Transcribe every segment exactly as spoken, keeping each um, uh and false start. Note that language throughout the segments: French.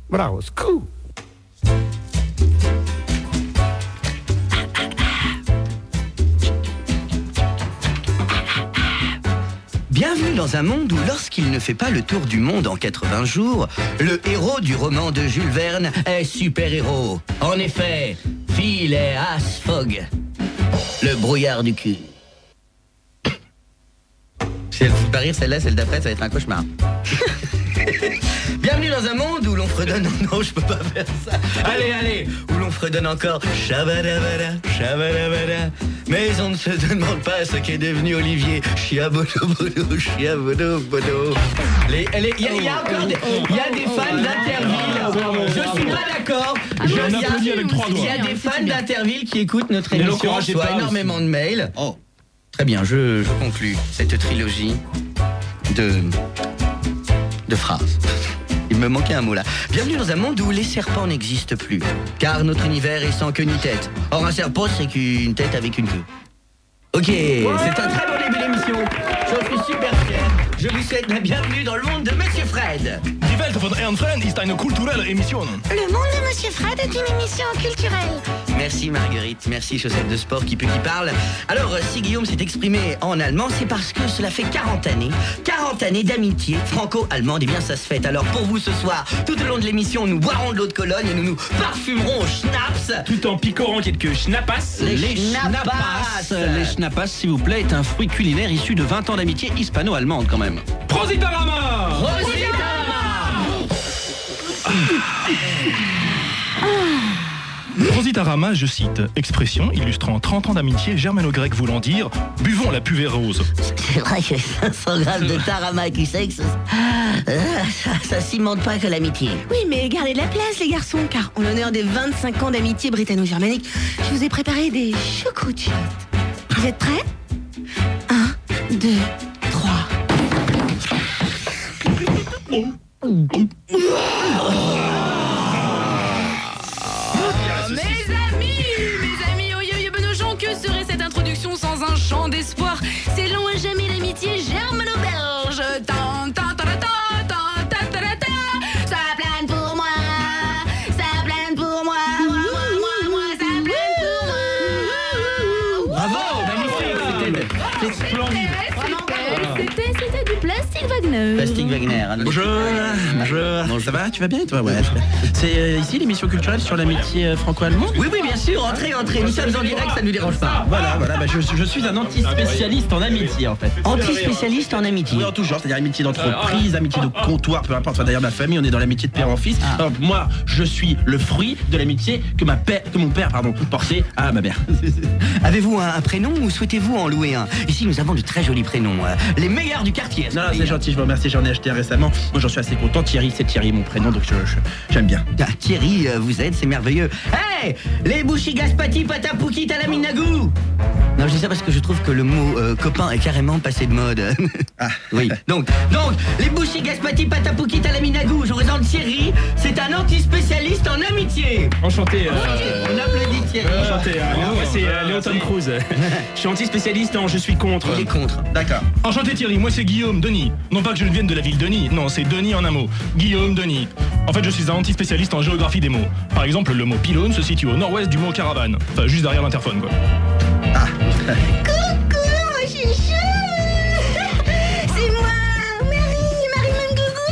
Bravo, scoop. Bienvenue dans un monde où lorsqu'il ne fait pas le tour du monde en quatre-vingts jours, le héros du roman de Jules Verne est super-héros. En effet, Phileas Fogg, le brouillard du cul. Si elle vous fait pas rire, celle-là, celle d'après, ça va être un cauchemar. Bienvenue dans un monde où l'on fredonne... Non, je peux pas faire ça. Allez, allez, où l'on fredonne encore Shabadabada, Shabadabada. Mais on ne se demande pas ce qu'est devenu Olivier. Chiabodo-bodo, chiabodo-bodo. Les, les, il y a, il y a encore des, il y a des fans d'Interville. Je suis pas d'accord. Je- Il y a, il y a des fans d'Interville qui écoutent notre Ne émission. Je l'encouragez reçois pas énormément de mails. Oh, très bien, je, je conclus cette trilogie de... de phrases. Il me manquait un mot là. Bienvenue dans un monde où les serpents n'existent plus. Car notre univers est sans queue ni tête. Or un serpent c'est qu'une tête avec une queue. Ok, c'est un très bon début d'émission. Je suis super fier. Je vous souhaite la bienvenue dans le monde de Monsieur Fred. Die Welt von Herrn Fred ist eine kulturelle Emission. Le monde de Monsieur Fred est une émission culturelle. Merci Marguerite, merci Chaussette de Sport qui peut qui parle. Alors si Guillaume s'est exprimé en allemand, c'est parce que cela fait quarante années, quarante années d'amitié franco-allemande. Et bien ça se fait. Alors pour vous ce soir, tout au long de l'émission, nous boirons de l'eau de Cologne et nous nous parfumerons au schnapps. Tout en picorant quelques schnappas. Les schnappas. schnappas. Les schnappas, s'il vous plaît, est un fruit culinaire issu de vingt ans d'amitié hispano-allemande quand même. Prositarama. Prositarama, je cite, expression illustrant trente ans d'amitié germano-grecque voulant dire « buvons la puvée rose ». C'est vrai que cinq cents grammes de tarama avec du sexe, ça, ça, ça cimente pas que l'amitié. Oui, mais gardez de la place, les garçons, car en l'honneur des vingt-cinq ans d'amitié britanno-germanique, je vous ai préparé des choucroutes. Vous êtes prêts? Un, deux, trois. Mes amis, mes amis, oh yo yo Benoît, que serait cette introduction sans un chant d'espoir? C'est long à jamais l'amitié germano-belge. Tan, tan, tan, tan, tan, tan, tan, tan, tan. Ça plane pour moi, ça plane pour moi, moi, moi, moi, moi, ça plane pour moi. Bravo, magnifique, c'était c'était splendide. C'était, c'était du plastique Wagner. Plastique Wagner. Bonjour. Bonjour. Ça va? Tu vas bien et toi? Ouais. C'est euh, ici l'émission culturelle sur l'amitié euh, franco-allemande? Oui, oui, bien sûr, entrez, entrez. Nous sommes en direct, ça ne nous dérange pas. Voilà, voilà. Bah, je, je suis un anti-spécialiste en amitié en fait. Anti-spécialiste en amitié. Oui, en tout genre, c'est-à-dire amitié d'entreprise, amitié de comptoir, peu importe. Enfin, d'ailleurs, ma famille, on est dans l'amitié de père en fils. Ah. Alors, moi, je suis le fruit de l'amitié que ma père, que mon père, pardon, portait à ma mère. Avez-vous un, un prénom ou souhaitez-vous en louer un? Ici, nous avons de très jolis prénoms. euh, les meilleurs du quartier. Non, non, c'est gentil, je vous remercie, j'en ai acheté récemment. Moi, j'en suis assez content. Thierry, c'est Thierry, mon prénom, donc je, je- j'aime bien. Ah, Thierry, euh, vous êtes, c'est merveilleux. Hey, les bouchigaspati patapouki talaminagou. Non, je dis ça parce que je trouve que le mot euh, copain est carrément passé de mode. Ah, Oui. Donc, donc, les bouchigaspati patapouki talaminagou. Je présente Thierry. C'est un anti-spécialiste en amitié. Enchanté. On applaudit Thierry. Enchanté. euh, Léo, moi, c'est euh, Léo Tom Cruise. Je suis anti-spécialiste en je suis contre. Il est contre. D'accord. Enchanté Thierry, moi c'est Guillaume, Denis. Non pas que je ne vienne de la ville de Denis, non, c'est Denis en un mot. Guillaume, Denis. En fait, je suis un anti-spécialiste en géographie des mots. Par exemple, le mot pylône se situe au nord-ouest du mot caravane. Enfin, juste derrière l'interphone, quoi. Coucou, mon chouchou. C'est moi, Marie, Marie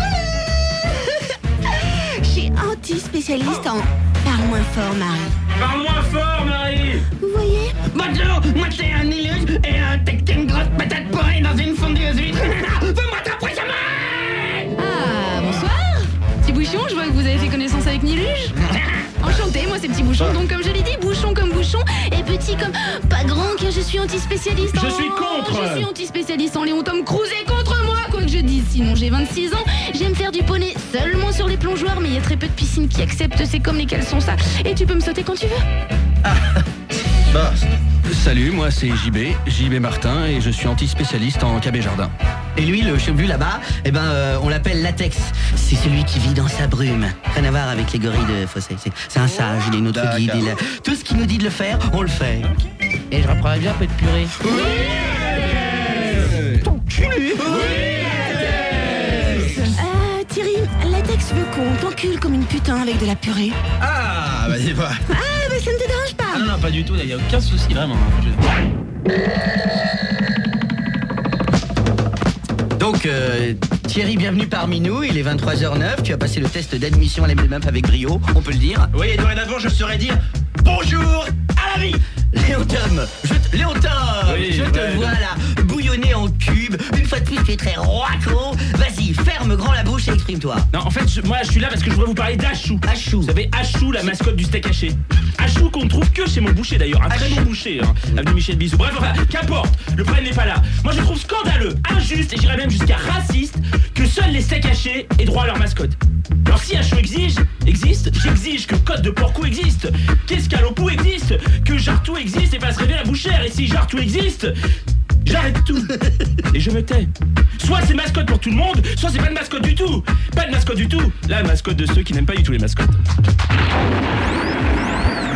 Mangougou. Je suis anti-spécialiste en... Parle moins fort, Marie. Parle moins fort, Marie. Vous voyez? Bonjour, moi c'est un illustre et un texte une grosse patate pourrie dans une fondue huître. Fais-moi ta poisse à main. Ah, bonsoir. Petit bouchon, je vois que vous avez fait connaissance avec Niluge. Enchanté, moi c'est Petit Bouchon, donc comme je l'ai dit, bouchon comme bouchon, et petit comme pas grand, car je suis anti-spécialiste en... Je suis contre. Je suis anti-spécialiste en Léon Tom Cruise et contre moi, quoi que je dise. Sinon j'ai vingt-six ans, j'aime faire du poney seulement sur les plongeoires, mais il y a très peu de piscines qui acceptent, c'est comme les caleçons ça. Et tu peux me sauter quand tu veux. Bah, Salut, moi c'est J B, J B Martin, et je suis anti-spécialiste en cabé jardin. Et lui, le chevelu là-bas, eh ben, euh, on l'appelle latex. C'est celui qui vit dans sa brume. Rien à voir avec les gorilles de Fossé. C'est, c'est un sage, il est notre D'accord. guide. Il a- Tout ce qu'il nous dit de le faire, on le fait. Et je reprendrais bien un peu de purée. Euh, Thierry, latex tu veux qu'on t'encule comme une putain avec de la purée? Ah, bah dis pas. Ah, bah ça ne te dérange pas. Ah non, non, pas du tout, il n'y a aucun souci, vraiment. Donc, euh, Thierry, bienvenue parmi nous. Il est vingt-trois heures zéro neuf. Tu as passé le test d'admission à la M D M A P avec brio, on peut le dire. Oui, et dorénavant, je saurais dire bonjour à la vie. Léontom, je te, Léontom, Oui, je te ouais, vois là, bouillonner en cube. Une fois de plus, tu es très roico. Vas-y, ferme grand la bouche et exprime-toi. Non, en fait, je- moi je suis là parce que je voudrais vous parler d'Achou. Achou. Vous savez, Achou, la mascotte du steak haché. Achou qu'on ne trouve que chez mon boucher d'ailleurs, un très Achou. bon boucher, hein. Avenue Michel Bisou. Bref, enfin, qu'importe, le problème n'est pas là. Moi je trouve scandaleux, injuste et j'irais même jusqu'à raciste que seuls les steaks hachés aient droit à leur mascotte. Alors si Achou exige, existe, j'exige que Côte de Porcou existe, qu'Escalopou existe, que Jartou existe et fasse rêver la bouchère. Et si Jartou existe, j'arrête tout et je me tais. Soit c'est mascotte pour tout le monde, soit c'est pas de mascotte du tout. Pas de mascotte du tout. La mascotte de ceux qui n'aiment pas du tout les mascottes.